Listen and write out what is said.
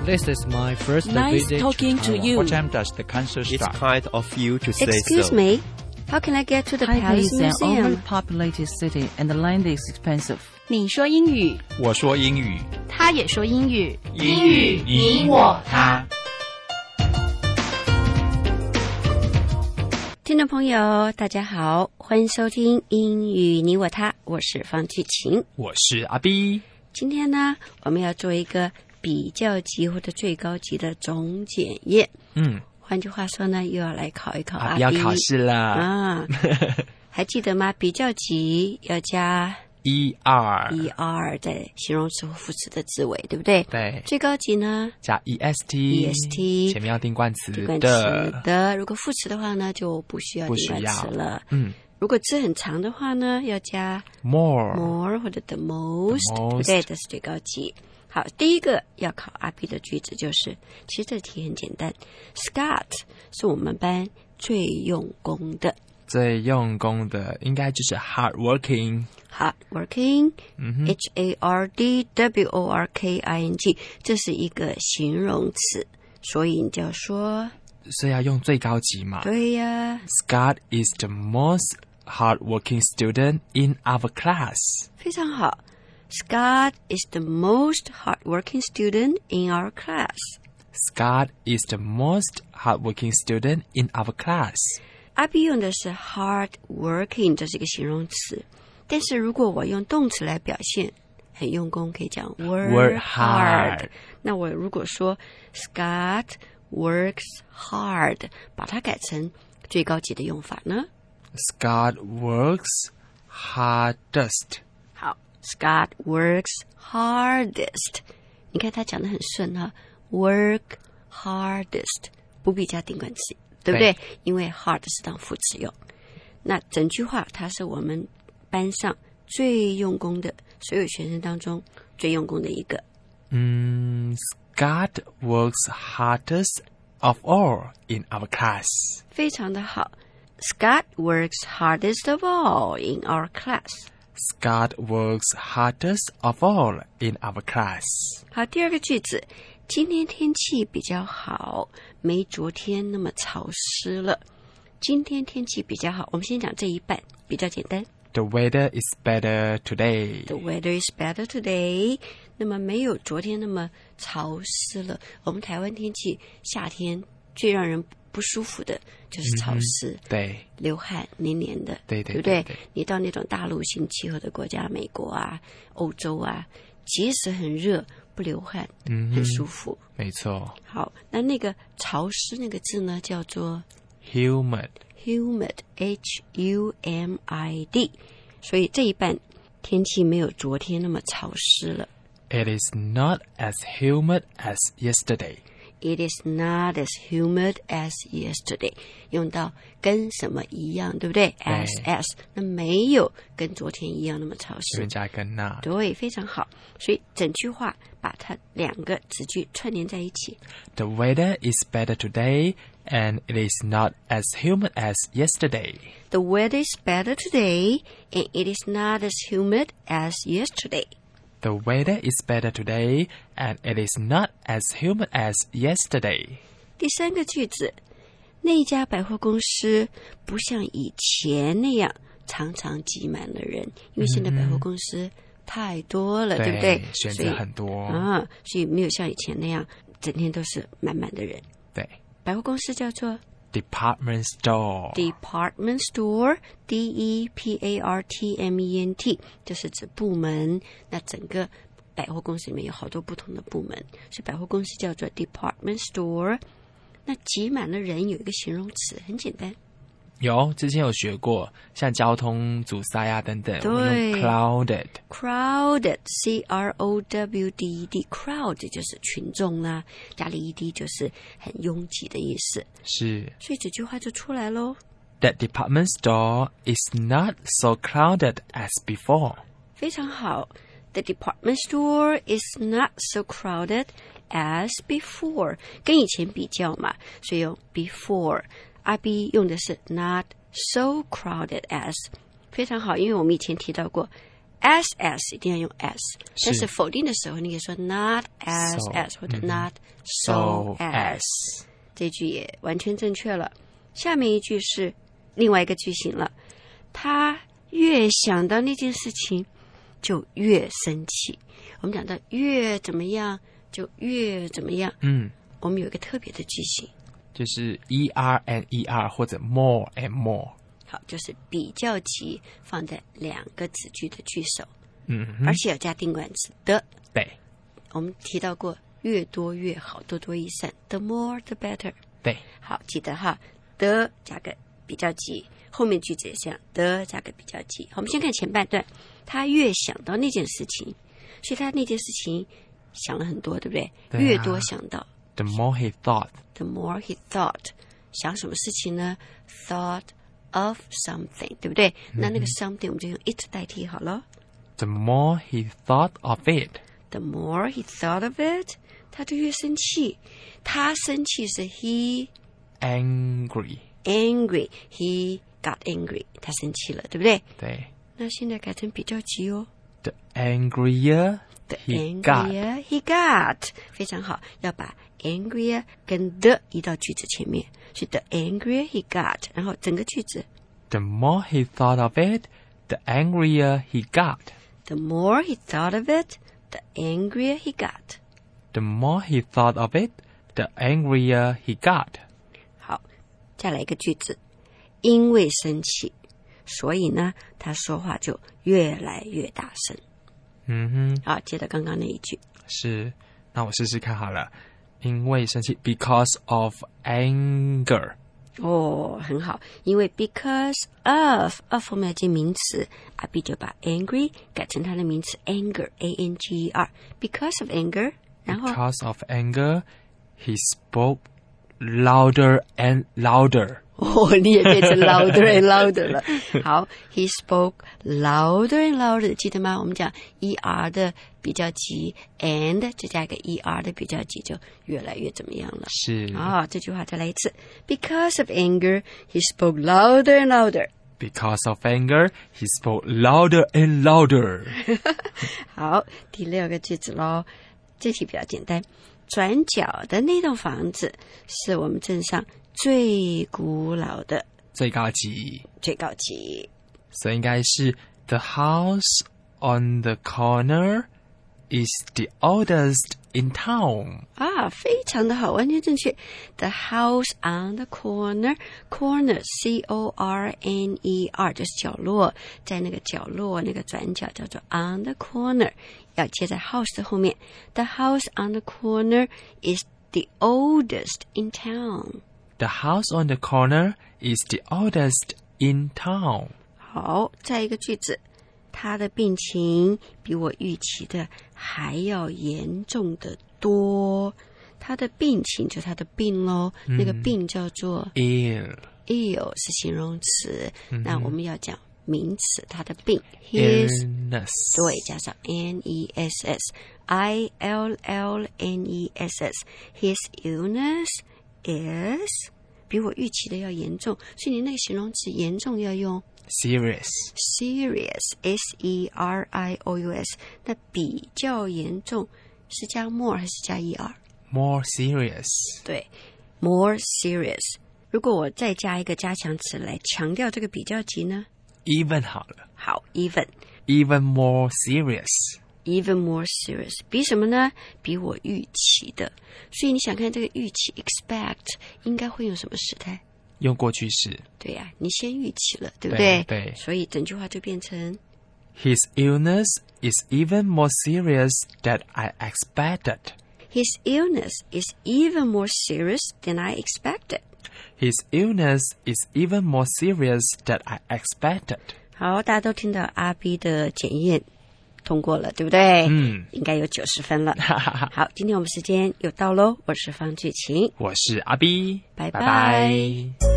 This is my first Nice visit talking to you. What time does the concert It's start? kind of you to say Excuse so. me, how can I get to the Taipei Palace is an Museum? overpopulated city and the land is expensive. 你说英语， 我说英语， 他也说英语， 英语你我他。 听众朋友，大家好，欢迎收听英语你我他，我是方季晴。 我是阿 B。 今天呢，我们要做一个比较级或者最高级的总检验。换句话说呢，又要来考一考阿 B 要考试啦啊！还记得吗？比较级要加 ER 在形容词或副词的字尾，对不对？ 对， 最高级呢加 EST， 前面要定冠词的。如果副词的话呢，就不需要定冠词了。如果字很长的话呢，要加 more 或者 the most， 对不对？这是最高级。好，第一个要考阿 B 的句子就是，其实这题很简单。Scott 是我们班最用功的应该就是 hardworking， hardworking，hardworking，这是一个形容词，所以你就要说， 所以要用最高级嘛。 对呀。 Scott is the most hardworking student in our class。 非常好。Scott is the most hardworking student in our class. Scott is the most hardworking student in our class. 阿 B 用的是 hardworking， 这是一个形容词。但是如果我用动词来表现，很用功，可以讲 work hard。那我如果说 Scott works hard， 把它改成最高级的用法呢？ Scott works hardest。 好。Scott works hardest， 你看他讲得很顺哈 ，work hardest 不必加定冠词，对不对？因为 hard 是当副词用。那整句话他是我们班上最用功的，所有学生当中最用功的一个。 Scott works hardest of all in our class。 非常的好 ，Scott works hardest of all in our class。Scott works hardest of all in our class。 好，第二个句子，今天天气比较好，没昨天那么潮湿了。今天天气比较好，我们先讲这一半，比较简单。 The weather is better today. The weather is better today. 那么没有昨天那么潮湿了。我们台湾天气夏天最让人不舒服的就是潮湿， 对， 流汗黏黏的， 对不对？你到那种大陆性气候的国家，美国啊、欧洲啊，即使很热，不流汗，很舒服。 没错。 好，那个潮湿那个字呢，叫做 humid，humid H-U-M-I-D。所以这一半天气没有昨天那么潮湿了。 It is not as humid as yesterday.It is not as humid as yesterday， 用到跟什么一样，对不对？ as 那没有跟昨天一样那么潮湿， 人家跟那， 对，非常好。所以整句话把它两个子句串联在一起。 The weather is better today, and it is not as humid as yesterday. The weather is better today, and it is not as humid as yesterday.The weather is better today, and it is not as humid as yesterday. 第三个句子，那家百货公司不像以前那样常常挤满了人，因为现在百货公司太多了，对不对？ 选择很多所以没有像以前那样整天都是满满的人。 对， 百货公司叫做 Department store. Department store, D-E-P-A-R-T-M-E-N-T， 就是指部门。那整个百货公司里面有好多不同的部门，所以百货公司叫做 Department store。那挤满了人有一个形容词，很简单。 有，之前有学过，像交通阻塞啊等等， 对， 我们用 crowded C-R-O-W-D-E-D crowd 就是群众啦，加了 E-D 就是很拥挤的意思。 是， 所以这句话就出来咯。 That department store is not so crowded as before. 非常好。The department store is not so crowded as before. 跟以前比较嘛，所以用 before。阿 B 用的是 not so crowded as， 非常好，因为我们以前提到过 as 一定要用 as， 但是否定的时候你可以说 not as as 或者 not so as， 这句也完全正确了。下面一句是另外一个句型了，他越想到那件事情就越生气。我们讲到越怎么样就越怎么样，我们有一个特别的句型， 就是 er and er 或者 more and more。 好，就是比较级放在两个子句的句首，而且要加定冠词的。 对， 我们提到过越多越好，多多益善 ，the more the better。 对， 好，记得哈，的加个比较级，后面句子也是这样，的加个比较级。好，我们先看前半段，他越想到那件事情，所以他那件事情想了很多，对不对？ 对啊， 越多想到 ，the more he thought， the more he thought， 想什么事情呢 ？thought of something， 对不对？那个 something 我们就用 it 代替好了。 The more he thought of it，the more he thought of it， 他就越生气。他生气是 he angry， he got angry， 他生气了，对不对？ 对。 那现在改成比较级哦。 The angrier he got， 非常好，要把 angrier 跟 the 移到句子前面，是 the angrier he got， 然后整个句子 The more he thought of it, the angrier he got. The more he thought of it, the angrier he got. The more he thought of it, the angrier he got. 好，再来一个句子，因为生气，所以呢，他说话就越来越大声。好，接着刚刚那一句。 是，那我试试看好了。因为生气 ，because of anger。 哦，很好，因为 because of 后面要接名词，阿 B 就把 angry 改成它的名词 anger A-N-G-E-R because of anger， 然后 because of anger, he spoke louder and louder。 哦，你也变成 louder and louder 了。好 ，he spoke louder and louder， 记得吗？我们讲 er 的比较级 and 再加一个 er 的比较级，就越来越怎么样了？ 是啊，这句话再来一次。Because of anger, he spoke louder and louder. Because of anger, he spoke louder and louder. 好，第六个句子咯，这题比较简单。转角的那栋房子是我们镇上最古老的， 最高级， 所以应该是 The house on the corner is the oldest in town。 啊，非常的好，完全正确。The house on the corner C-O-R-N-E-R 就是角落，在那个角落那个转角叫做 on the corner， 要接在 house 的后面。The house on the corner is the oldest in town。The house on the corner is the oldest in town。 好，再一个句子，他的病情比我预期的还要严重的多。他的病情就他的病咯，那个病叫做 ill 是形容词，那我们要讲名词，他的病 his illness， 对，加上 N-E-S-S I-L-L-N-E-S-S his illness is 比我预期的要严重，所以你那个形容词严重要用 serious S-E-R-I-O-U-S 那比较严重是加 more 还是加 er？ more serious， 对 more serious。 如果我再加一个加强词来强调这个比较级呢？ even 好了。 好 even more serious， even more serious 比什么呢？比我预期的。所以你想看这个预期 expect 应该会用什么时态？ 用过去式。 对呀，你先预期了，对不对？ 对， 所以整句话就变成 His illness is even more serious than I expected. His illness is even more serious than I expected. His illness is even more serious than I expected. 好，大家都听到阿 B 的检验通过了，对不对？应该有90分了。好，今天我们时间又到喽，我是方巨晴， 我是阿 B， 拜拜拜。